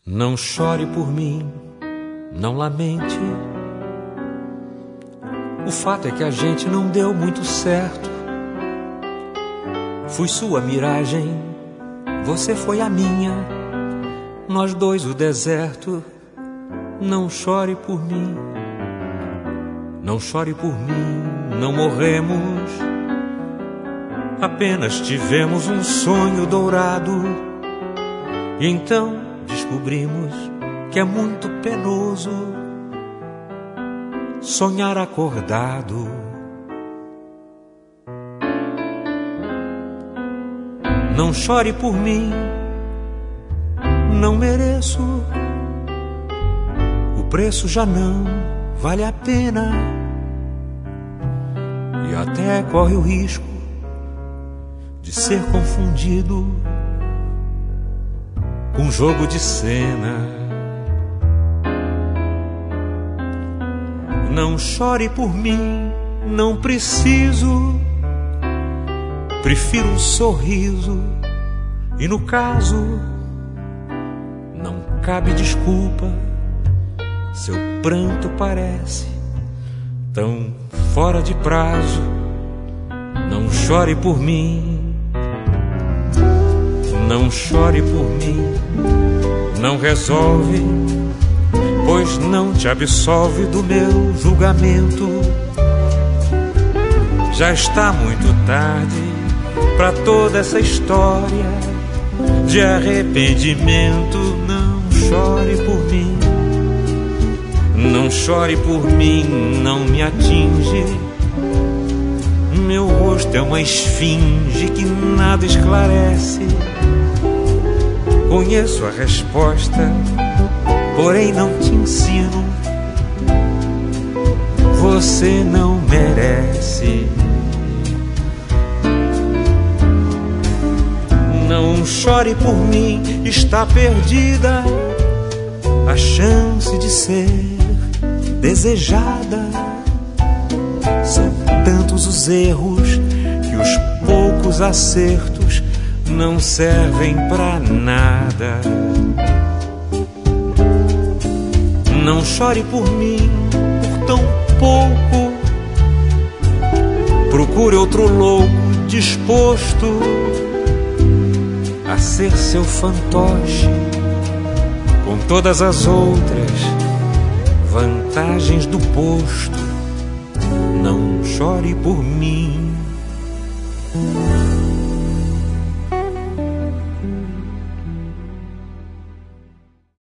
Não chore por mim, não lamente. O fato é que a gente não deu muito certo. Fui sua miragem, você foi a minha. Nós dois o deserto. Não chore por mim, não chore por mim, não morremos. Apenas tivemos um sonho dourado. E então descobrimos que é muito penoso sonhar acordado. Não chore por mim, não mereço. O preço já não vale a pena. E até corre o risco de ser confundido com um jogo de cena. Não chore por mim, não preciso. Prefiro um sorriso. E no caso, não cabe desculpa. Seu pranto parece tão fora de prazo. Não chore por mim, não chore por mim. Não resolve, pois não te absolve do meu julgamento. Já está muito tarde para toda essa história de arrependimento. Não chore por mim, não chore por mim, não me atinge. Meu rosto é uma esfinge que nada esclarece. Conheço a resposta, porém não te ensino. Você não merece. Não chore por mim, está perdida a chance de ser desejada. São tantos os erros que os poucos acertos não servem pra nada. Não chore por mim, por tão pouco. Procure outro louco disposto a ser seu fantoche, com todas as outras vantagens do posto. Não chore por mim.